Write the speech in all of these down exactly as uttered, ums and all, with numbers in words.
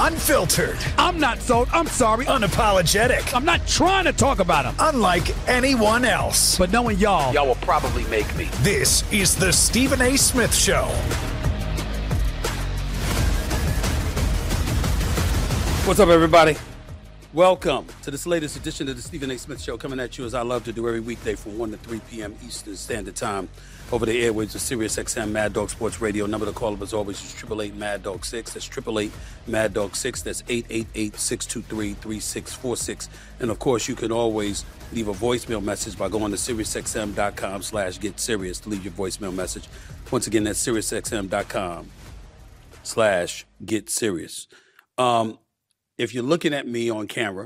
Unfiltered. I'm not sold. I'm sorry. Unapologetic. I'm not trying to talk about him. Unlike anyone else. But knowing y'all, y'all will probably make me. This is the Stephen A. Smith Show. What's up, everybody? Welcome to this latest edition of the Stephen A. Smith Show, coming at you as I love to do every weekday from one to three p.m. Eastern Standard Time over the airwaves of Sirius X M Mad Dog Sports Radio. Number to call up as always is eight eight eight Mad Dog six. That's eight eight eight Mad Dog six. That's eight eight eight, six two three, three six four six. And, of course, you can always leave a voicemail message by going to SiriusXM.com slash Get Serious to leave your voicemail message. Once again, that's SiriusXM.com slash Get Serious. Um... If you're looking at me on camera,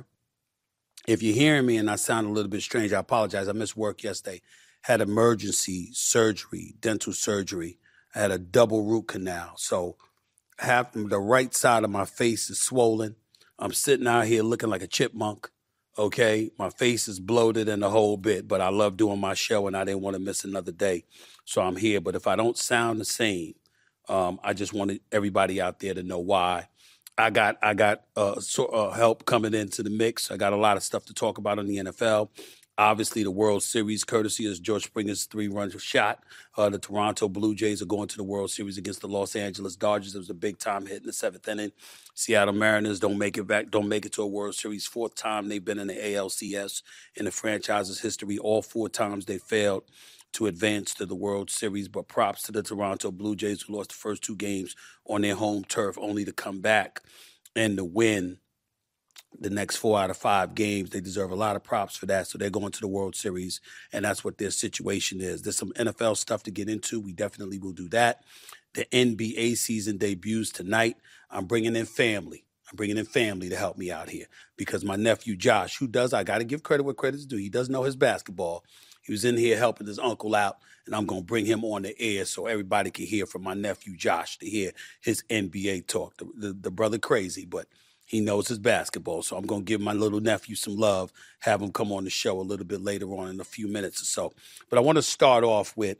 if you're hearing me and I sound a little bit strange, I apologize. I missed work yesterday. Had emergency surgery, dental surgery. I had a double root canal. So half the right side of my face is swollen. I'm sitting out here looking like a chipmunk, okay? My face is bloated and the whole bit, but I love doing my show and I didn't want to miss another day. So I'm here. But if I don't sound the same, um, I just wanted everybody out there to know why. I got I got uh, so, uh, help coming into the mix. I got a lot of stuff to talk about on the N F L. Obviously, the World Series, courtesy of George Springer's three-run shot. Uh, the Toronto Blue Jays are going to the World Series against the Los Angeles Dodgers. It was a big-time hit in the seventh inning. Seattle Mariners don't make it back, don't make it to a World Series. Fourth time they've been in the A L C S in the franchise's history. All four times they failed to advance to the World Series, but props to the Toronto Blue Jays who lost the first two games on their home turf only to come back and to win the next four out of five games. They deserve a lot of props for that, so they're going to the World Series, and that's what their situation is. There's some N F L stuff to get into. We definitely will do that. The N B A season debuts tonight. I'm bringing in family. I'm bringing in family to help me out here because my nephew Josh, who does, I got to give credit where credit's due. He does know his basketball. He was in here helping his uncle out, and I'm going to bring him on the air so everybody can hear from my nephew Josh to hear his N B A talk. The, the, the brother crazy, but he knows his basketball. So I'm going to give my little nephew some love, have him come on the show a little bit later on in a few minutes or so. But I want to start off with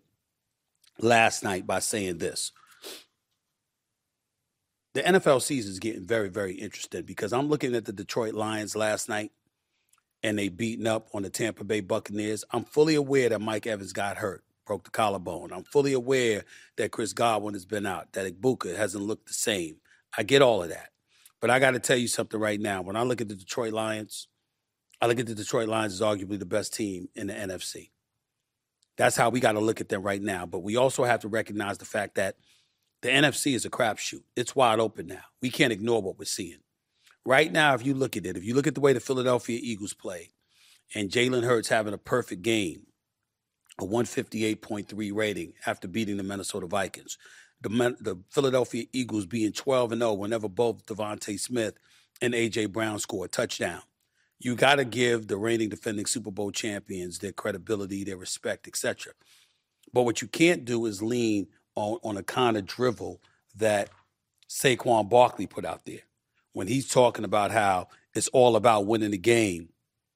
last night by saying this. The N F L season is getting very, very interesting because I'm looking at the Detroit Lions last night and they beating up on the Tampa Bay Buccaneers. I'm fully aware that Mike Evans got hurt, broke the collarbone. I'm fully aware that Chris Godwin has been out, that Ibuka hasn't looked the same. I get all of that. But I got to tell you something right now. When I look at the Detroit Lions, I look at the Detroit Lions as arguably the best team in the N F C. That's how we got to look at them right now. But we also have to recognize the fact that the N F C is a crapshoot. It's wide open now. We can't ignore what we're seeing. Right now, if you look at it, if you look at the way the Philadelphia Eagles play and Jalen Hurts having a perfect game, a one fifty-eight point three rating after beating the Minnesota Vikings, the, the Philadelphia Eagles being twelve and oh whenever both Devontae Smith and A J. Brown score a touchdown. You got to give the reigning defending Super Bowl champions their credibility, their respect, et cetera. But what you can't do is lean on, on a kind of drivel that Saquon Barkley put out there when he's talking about how it's all about winning the game,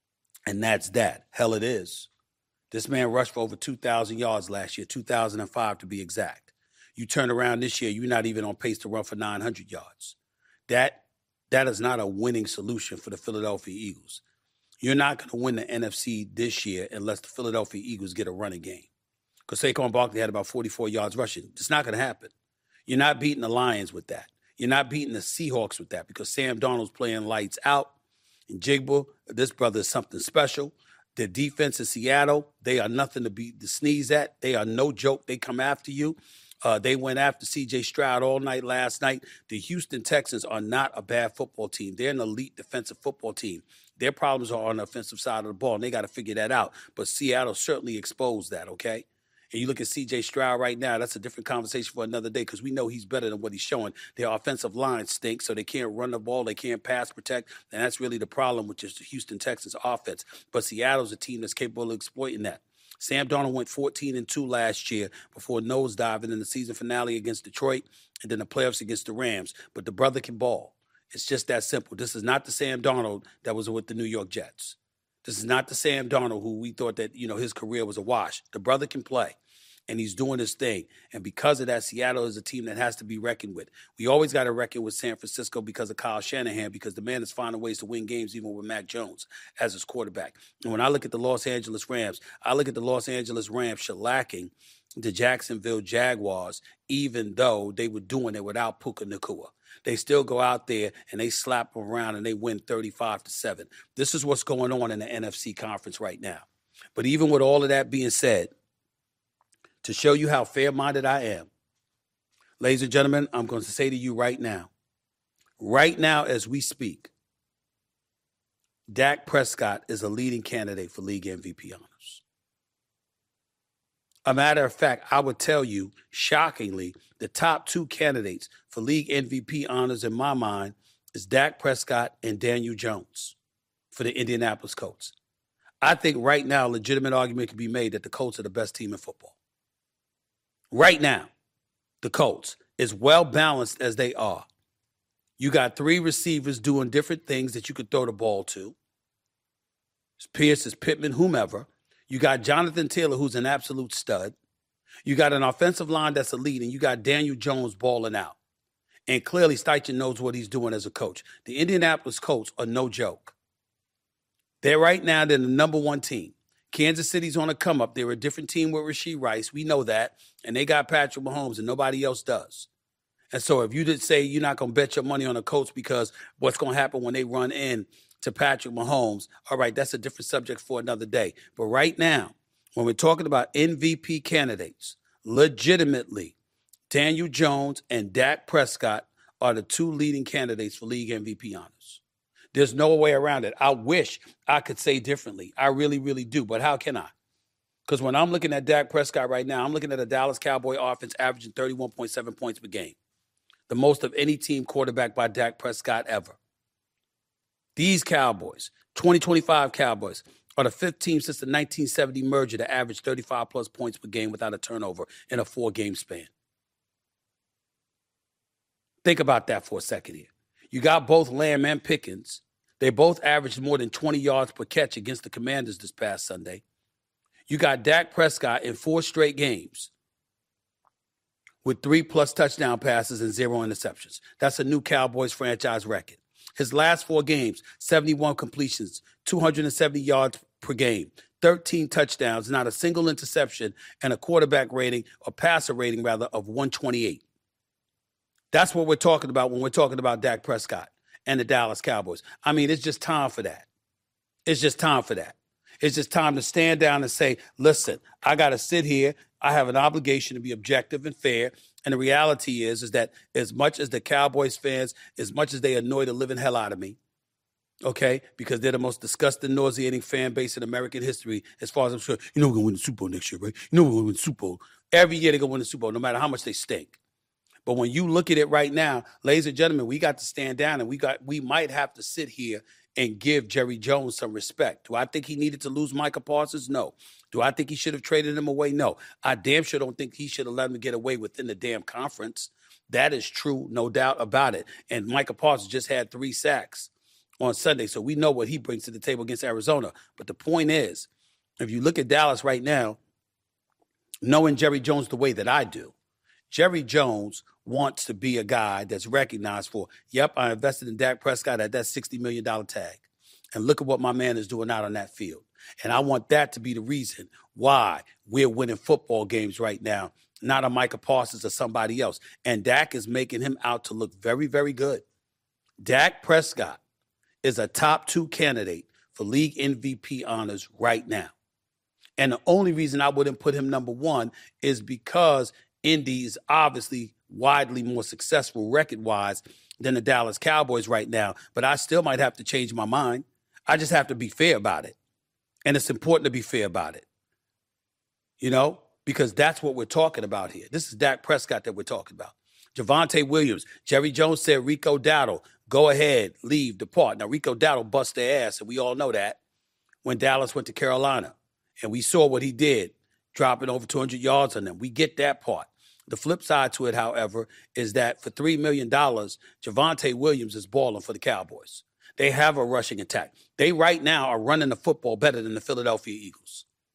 and that's that. Hell, it is. This man rushed for over two thousand yards last year, two thousand five to be exact. You turn around this year, you're not even on pace to run for nine hundred yards. That, that is not a winning solution for the Philadelphia Eagles. You're not going to win the N F C this year unless the Philadelphia Eagles get a running game. Because Saquon Barkley had about forty-four yards rushing. It's not going to happen. You're not beating the Lions with that. You're not beating the Seahawks with that because Sam Darnold's playing lights out. And Jigba, this brother is something special. The defense in Seattle, they are nothing to be to sneeze at. They are no joke. They come after you. Uh, they went after C J Stroud all night last night. The Houston Texans are not a bad football team. They're an elite defensive football team. Their problems are on the offensive side of the ball, and they got to figure that out. But Seattle certainly exposed that, okay? And you look at C J Stroud right now, that's a different conversation for another day because we know he's better than what he's showing. Their offensive line stinks, so they can't run the ball, they can't pass protect, and that's really the problem with just the Houston Texans offense. But Seattle's a team that's capable of exploiting that. Sam Darnold went fourteen and two last year before nosediving in the season finale against Detroit and then the playoffs against the Rams. But the brother can ball. It's just that simple. This is not the Sam Darnold that was with the New York Jets. This is not the Sam Darnold who we thought that, you know, his career was a wash. The brother can play. and he's doing his thing. And because of that, Seattle is a team that has to be reckoned with. We always got to reckon with San Francisco because of Kyle Shanahan, because the man is finding ways to win games even with Mac Jones as his quarterback. And when I look at the Los Angeles Rams, I look at the Los Angeles Rams shellacking the Jacksonville Jaguars, even though they were doing it without Puka Nacua. They still go out there and they slap them around and they win thirty-five to seven. This is what's going on in the N F C conference right now. But even with all of that being said, to show you how fair-minded I am, ladies and gentlemen, I'm going to say to you right now, right now as we speak, Dak Prescott is a leading candidate for league M V P honors. A matter of fact, I would tell you, shockingly, the top two candidates for league M V P honors in my mind is Dak Prescott and Daniel Jones for the Indianapolis Colts. I think right now a legitimate argument can be made that the Colts are the best team in football. Right now, the Colts, as well balanced as they are, you got three receivers doing different things that you could throw the ball to. It's Pierce, it's Pittman, whomever. You got Jonathan Taylor, who's an absolute stud. You got an offensive line that's elite, and you got Daniel Jones balling out. And clearly, Steichen knows what he's doing as a coach. The Indianapolis Colts are no joke. They're right now, they're the number one team. Kansas City's on a come-up. They're a different team with Rashee Rice. We know that. And they got Patrick Mahomes, and nobody else does. And so if you did say you're not going to bet your money on the Colts because what's going to happen when they run in to Patrick Mahomes, all right, that's a different subject for another day. But right now, when we're talking about M V P candidates, legitimately, Daniel Jones and Dak Prescott are the two leading candidates for league M V P honors. There's no way around it. I wish I could say differently. I really, really do. But how can I? Because when I'm looking at Dak Prescott right now, I'm looking at a Dallas Cowboy offense averaging thirty-one point seven points per game, the most of any team quarterback by Dak Prescott ever. These Cowboys, twenty twenty-five Cowboys, are the fifth team since the nineteen seventy merger to average thirty-five plus points per game without a turnover in a four-game span. Think about that for a second here. You got both Lamb and Pickens. They both averaged more than twenty yards per catch against the Commanders this past Sunday. You got Dak Prescott in four straight games with three-plus touchdown passes and zero interceptions. That's a new Cowboys franchise record. His last four games, seventy-one completions, two hundred seventy yards per game, thirteen touchdowns, not a single interception, and a quarterback rating, or passer rating, rather, of one twenty-eight. That's what we're talking about when we're talking about Dak Prescott and the Dallas Cowboys. I mean, it's just time for that. It's just time for that. It's just time to stand down and say, listen, I got to sit here. I have an obligation to be objective and fair. And the reality is, is that as much as the Cowboys fans, as much as they annoy the living hell out of me, okay, because they're the most disgusting, nauseating fan base in American history, as far as I'm sure, you know we're going to win the Super Bowl next year, right? You know we're going to win the Super Bowl. Every year they're going to win the Super Bowl, no matter how much they stink. But when you look at it right now, ladies and gentlemen, we got to stand down, and we got we might have to sit here and give Jerry Jones some respect. Do I think he needed to lose Micah Parsons? No. Do I think he should have traded him away? No. I damn sure don't think he should have let him get away within the damn conference. That is true, no doubt about it. And Micah Parsons just had three sacks on Sunday, so we know what he brings to the table against Arizona. But the point is, if you look at Dallas right now, knowing Jerry Jones the way that I do, Jerry Jones wants to be a guy that's recognized for, yep, I invested in Dak Prescott at that sixty million dollars tag. And look at what my man is doing out on that field. And I want that to be the reason why we're winning football games right now, not a Micah Parsons or somebody else. And Dak is making him out to look very, very good. Dak Prescott is a top two candidate for league M V P honors right now. And the only reason I wouldn't put him number one is because Indy is obviously widely more successful record-wise than the Dallas Cowboys right now. But I still might have to change my mind. I just have to be fair about it. And it's important to be fair about it. You know, because that's what we're talking about here. This is Dak Prescott that we're talking about. Javonte Williams, Jerry Jones said Rico Dowdle, go ahead, leave, depart. Now, Rico Dowdle bust their ass, and we all know that, when Dallas went to Carolina. And we saw what he did, dropping over two hundred yards on them. We get that part. The flip side to it, however, is that for three million dollars, Javonte Williams is balling for the Cowboys. They have a rushing attack. They right now are running the football better than the Philadelphia Eagles.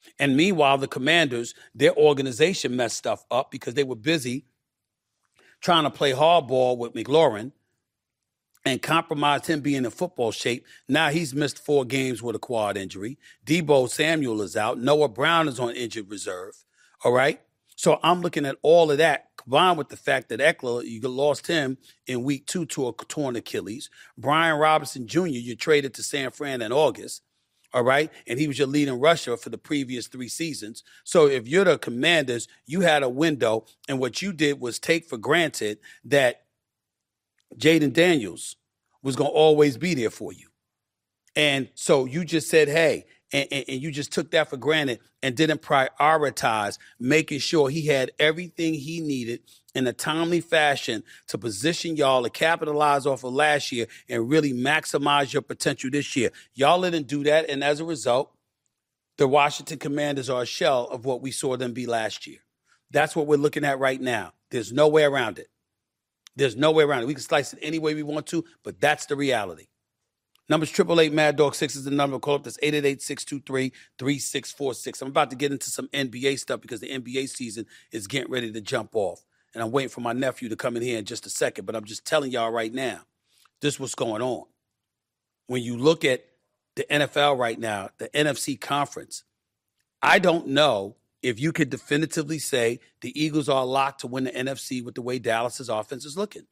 And meanwhile, the Commanders, their organization messed stuff up because they were busy trying to play hardball with McLaurin and compromised him being in football shape. Now he's missed four games with a quad injury. Deebo Samuel is out. Noah Brown is on injured reserve. All right? So I'm looking at all of that combined with the fact that Eckler, you lost him in week two to a torn Achilles. Brian Robinson Junior, you traded to San Fran in August. All right? And he was your leading rusher for the previous three seasons. So if you're the Commanders, you had a window, and what you did was take for granted that Jaden Daniels was going to always be there for you. And so you just said, hey, and, and, and you just took that for granted and didn't prioritize making sure he had everything he needed in a timely fashion to position y'all to capitalize off of last year and really maximize your potential this year. Y'all didn't do that, and as a result, the Washington Commanders are a shell of what we saw them be last year. That's what we're looking at right now. There's no way around it. There's no way around it. We can slice it any way we want to, but that's the reality. Numbers triple eight Mad Dog six is the number. Call up. That's eight eight eight, six two three, three six four six. I'm about to get into some N B A stuff because the N B A season is getting ready to jump off. And I'm waiting for my nephew to come in here in just a second. But I'm just telling y'all right now, this is what's going on. When you look at the N F L right now, the N F C conference, I don't know if you could definitively say the Eagles are locked to win the N F C with the way Dallas's offense is looking.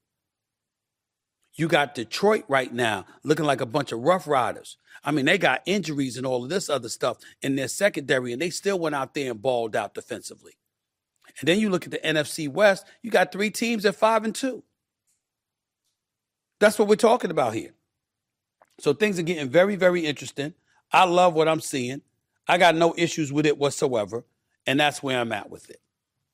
You got Detroit right now looking like a bunch of Rough Riders. I mean, they got injuries and all of this other stuff in their secondary, and they still went out there and balled out defensively. And then you look at the N F C West, you got three teams at five and two. That's what we're talking about here. So things are getting very, very interesting. I love what I'm seeing. I got no issues with it whatsoever, and that's where I'm at with it.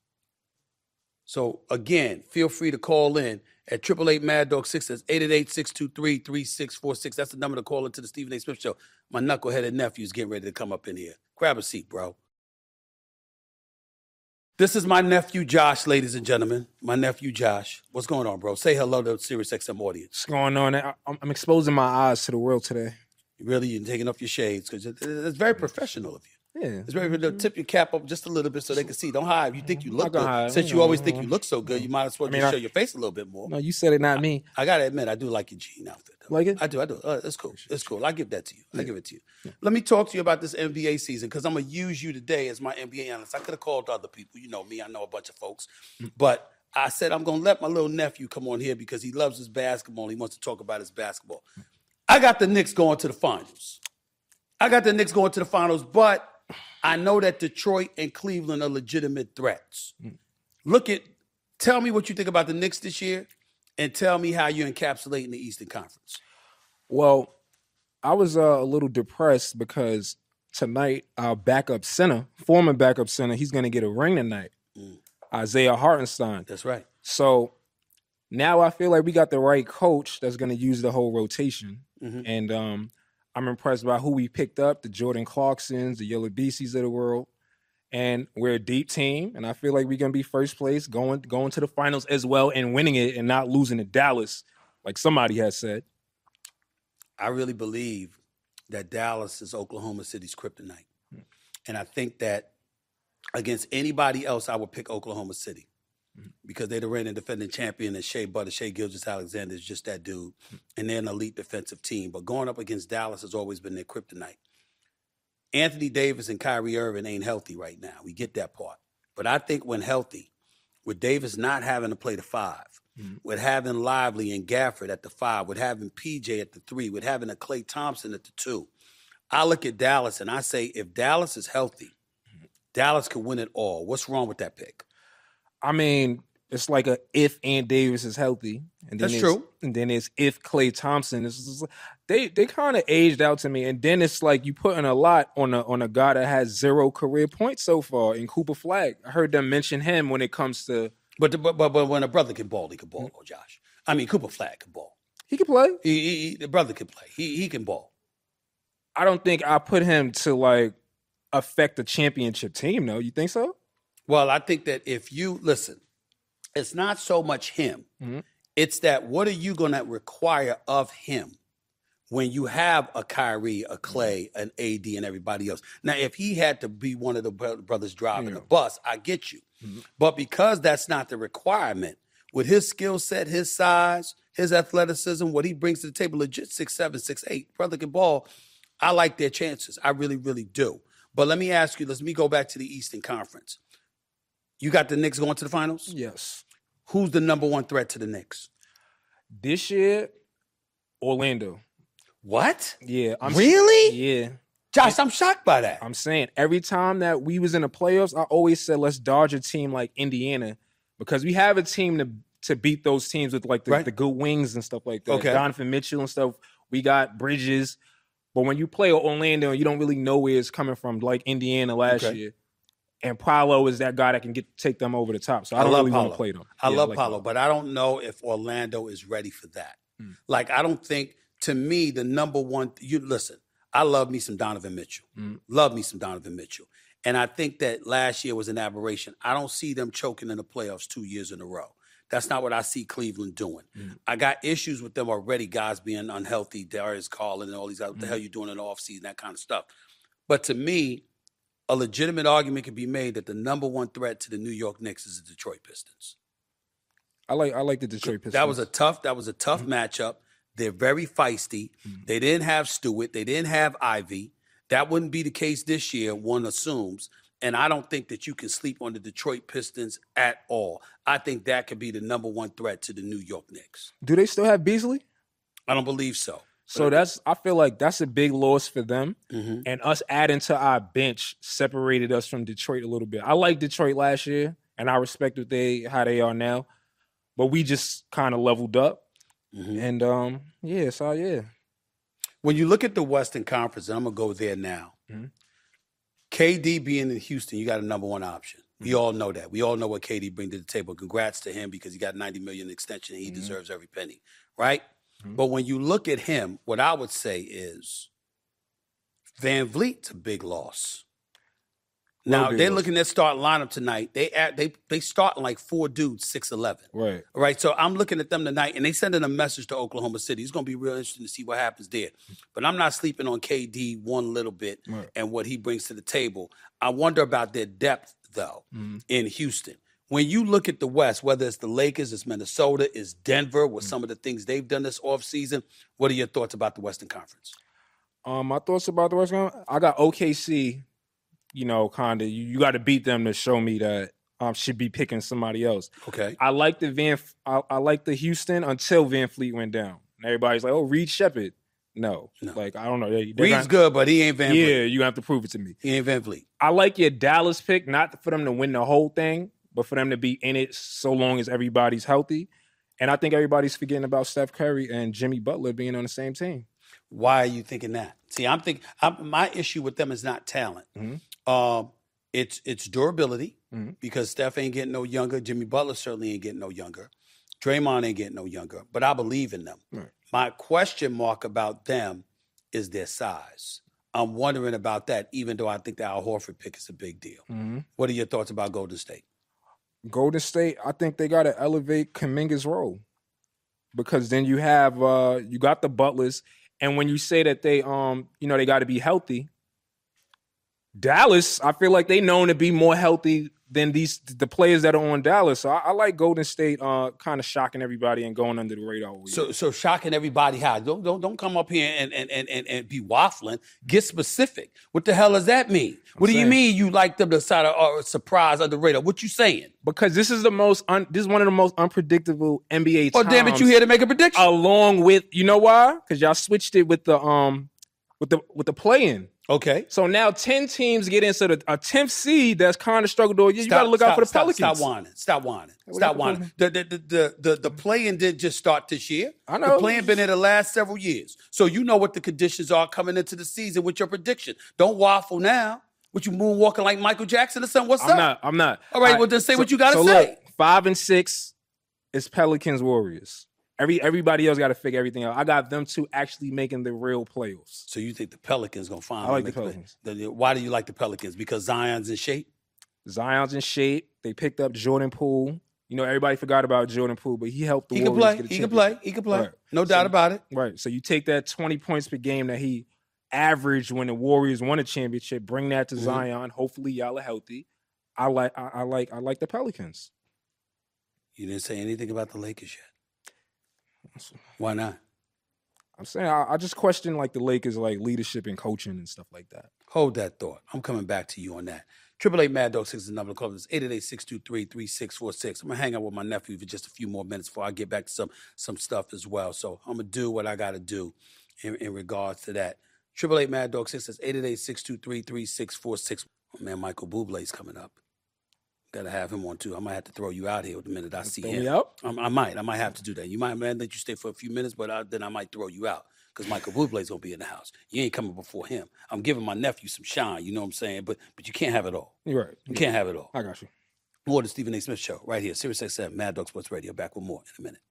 So, again, feel free to call in at triple eight Mad Dog six. That's eight eight eight, six two three, three six four six. That's the number to call into the Stephen A. Smith Show. My knuckleheaded nephew's getting ready to come up in here. Grab a seat, bro. This is my nephew, Josh, ladies and gentlemen. My nephew, Josh. What's going on, bro? Say hello to the Sirius X M audience. What's going on? I'm exposing my eyes to the world today. Really? You're taking off your shades? Because it's very professional of you. Yeah. It's very good. Tip your cap up just a little bit so they can see. Don't hide. If you think you look good, hide. since you always think you look so good, you might as well I mean, just I, show your face a little bit more. No, you said it, not me. I, I got to admit, I do like your jean outfit. Though. Like it? I do, I do. Uh, it's cool. It's cool. I give that to you. Yeah. I give it to you. Yeah. Let me talk to you about this N B A season because I'm going to use you today as my N B A analyst. I could have called other people. You know me. I know a bunch of folks. But I said I'm going to let my little nephew come on here because he loves his basketball. He wants to talk about his basketball. I got the Knicks going to the finals. I got the Knicks going to the finals, but I know that Detroit and Cleveland are legitimate threats. Look at, tell me what you think about the Knicks this year, and tell me how you're encapsulating the Eastern Conference. Well, I was uh, a little depressed because tonight our backup center, former backup center, he's going to get a ring tonight, mm. Isaiah Hartenstein. That's right. So now I feel like we got the right coach that's going to use the whole rotation, mm-hmm. and um, I'm impressed by who we picked up, the Jordan Clarksons, the Yellow B Cs of the world. And we're a deep team, and I feel like we're going to be first place, going going to the finals as well and winning it and not losing to Dallas, like somebody has said. I really believe that Dallas is Oklahoma City's kryptonite. Hmm. And I think that against anybody else, I would pick Oklahoma City. Because they're the reigning defending champion, and Shea Butter, Shea Gilgeous-Alexander is just that dude. And they're an elite defensive team. But going up against Dallas has always been their kryptonite. Anthony Davis and Kyrie Irving ain't healthy right now. We get that part. But I think when healthy, with Davis not having to play the five, mm-hmm. with having Lively and Gafford at the five, with having P J at the three, with having a Klay Thompson at the two, I look at Dallas and I say if Dallas is healthy, mm-hmm. Dallas can win it all. What's wrong with that pick? I mean, it's like a if and Davis is healthy. And then That's true. And then it's if Klay Thompson is. They they kind of aged out to me. And then it's like you putting a lot on a on a guy that has zero career points so far in Cooper Flagg. I heard them mention him when it comes to. But the, but, but but when a brother can ball, he can ball. Oh, Josh. I mean, Cooper Flagg can ball. He can play. He, he, he the brother can play. He he can ball. I don't think I put him to like affect the championship team. though. You think so? Well, I think that if you, listen, it's not so much him. Mm-hmm. It's that what are you going to require of him when you have a Kyrie, a Clay, an A D, and everybody else. Now, if he had to be one of the brothers driving yeah. the bus, I get you. Mm-hmm. But because that's not the requirement, with his skill set, his size, his athleticism, what he brings to the table, legit six seven, six eight, brother can ball, I like their chances. I really, really do. But let me ask you, let me go back to the Eastern Conference. You got the Knicks going to the finals? Yes. Who's the number one threat to the Knicks? This year, Orlando. What? Yeah. I'm really? Yeah. Josh, I'm shocked by that. I'm saying every time that we was in the playoffs, I always said let's dodge a team like Indiana because we have a team to to beat those teams with like the, right. the good wings and stuff like that. Okay. Donovan Mitchell and stuff. We got Bridges. But when you play Orlando, you don't really know where it's coming from, like Indiana last okay. year. And Paolo is that guy that can get take them over the top. So I don't I really want to play them. I yeah, love I like Paolo, Paolo, but I don't know if Orlando is ready for that. Hmm. Like, I don't think, to me, the number one, you listen, I love me some Donovan Mitchell. Hmm. Love me some Donovan Mitchell. And I think that last year was an aberration. I don't see them choking in the playoffs two years in a row. That's not what I see Cleveland doing. Hmm. I got issues with them already, guys being unhealthy, Darius Garland and all these guys, what hmm. the hell you doing in the offseason, that kind of stuff. But to me, a legitimate argument can be made that the number one threat to the New York Knicks is the Detroit Pistons. I like I like the Detroit Pistons. That was a tough, that was a tough mm-hmm. matchup. They're very feisty. Mm-hmm. They didn't have Stewart. They didn't have Ivy. That wouldn't be the case this year, one assumes. And I don't think that you can sleep on the Detroit Pistons at all. I think that could be the number one threat to the New York Knicks. Do they still have Beasley? I don't believe so. So that's I feel like that's a big loss for them. Mm-hmm. And us adding to our bench separated us from Detroit a little bit. I liked Detroit last year, and I respect what they how they are now. But we just kind of leveled up. Mm-hmm. And, um, yeah, so, yeah. When you look at the Western Conference, and I'm going to go there now, mm-hmm. K D being in Houston, you got a number one option. We mm-hmm. all know that. We all know what K D brings to the table. Congrats to him because he got ninety million dollars extension and he mm-hmm. deserves every penny, right? Mm-hmm. But when you look at him, what I would say is Van Vliet's a big loss. Now, they're looking at starting lineup tonight. They they they starting like four dudes, six eleven. Right. Right. So I'm looking at them tonight, and they sending a message to Oklahoma City. It's going to be real interesting to see what happens there. But I'm not sleeping on K D one little bit right. and what he brings to the table. I wonder about their depth, though, mm-hmm. in Houston. When you look at the West, whether it's the Lakers, it's Minnesota, it's Denver, with mm-hmm. some of the things they've done this offseason, what are your thoughts about the Western Conference? Um, my thoughts about the Western Conference? I got O K C. You know, kind of, you, you got to beat them to show me that I um, should be picking somebody else. Okay. I like the Van, I, I like the Houston until Van Fleet went down. And everybody's like, oh, Reed Shepherd. No. no. Like, I don't know. They, Reed's gonna, good, but he ain't Van Fleet. Yeah, you have to prove it to me. He ain't Van Fleet. I like your Dallas pick, not for them to win the whole thing, but for them to be in it so long as everybody's healthy. And I think everybody's forgetting about Steph Curry and Jimmy Butler being on the same team. Why are you thinking that? See, I'm thinking I'm, my issue with them is not talent. Mm-hmm. Um, it's it's durability mm-hmm. because Steph ain't getting no younger. Jimmy Butler certainly ain't getting no younger. Draymond ain't getting no younger. But I believe in them. Right. My question mark about them is their size. I'm wondering about that, even though I think the Al Horford pick is a big deal. Mm-hmm. What are your thoughts about Golden State? Golden State, I think they got to elevate Kuminga's role because then you have uh, you got the Butlers. And when you say that they, um, you know, they got to be healthy, Dallas, I feel like they known to be more healthy than these the players that are on Dallas. So I, I like Golden State, uh, kind of shocking everybody and going under the radar. So, so shocking everybody how? Don't don't don't come up here and and and and, and be waffling. Get specific. What the hell does that mean? I'm what saying, do you mean you like them to side of uh, surprise under the radar? What you saying? Because this is the most un, this is one of the most unpredictable N B A. Oh times, damn it! You here to make a prediction? Along with you know why? Because y'all switched it with the um with the with the play-in. Okay. So now ten teams get into the a tenth seed that's kind of struggled. You, you got to look stop, out for the stop, Pelicans. Stop whining. Stop whining. Stop whining. The the the the, the, the play-in didn't just start this year. I know. The play-in been in the last several years. So you know what the conditions are coming into the season with your prediction. Don't waffle now. What you moonwalking like Michael Jackson or something? What's I'm up? I'm not. I'm not. All right. I, well, then say so, what you got to so say. Look, five and six is Pelicans Warriors. Every everybody else got to figure everything out. I got them two actually making the real playoffs. So you think the Pelicans gonna finally? I like make the Pelicans. The, why do you like the Pelicans? Because Zion's in shape. Zion's in shape. They picked up Jordan Poole. You know, everybody forgot about Jordan Poole, but he helped the he Warriors can play. get a He can play. championship. He can play. Right. No So- doubt about it. Right. So you take that twenty points per game that he averaged when the Warriors won a championship, bring that to Mhm. Zion. Hopefully y'all are healthy. I like I, I like I like the Pelicans. You didn't say anything about the Lakers yet. Why not? I'm saying I, I just question like the Lakers like leadership and coaching and stuff like that. Hold that thought. I'm coming back to you on that. Triple Eight Mad Dog six is the number to call. It's eight eight eight, six two three, three six four six. I'm gonna hang out with my nephew for just a few more minutes before I get back to some some stuff as well. So I'm gonna do what I gotta do in, in regards to that. Triple Eight Mad Dog six is eight eight eight, six two three, three six four six. Oh, man, Michael Bublé's coming up. Gotta have him on too. I might have to throw you out here the minute I see Throw him. me out? Um, I might. I might have to do that. You might man let you stay for a few minutes, but I, then I might throw you out because Michael Bublé's gonna be in the house. You ain't coming before him. I'm giving my nephew some shine. You know what I'm saying? But but you can't have it all. You're right. You can't have it all. I got you. More the Stephen A. Smith Show right here, Sirius X M, Mad Dog Sports Radio. Back with more in a minute.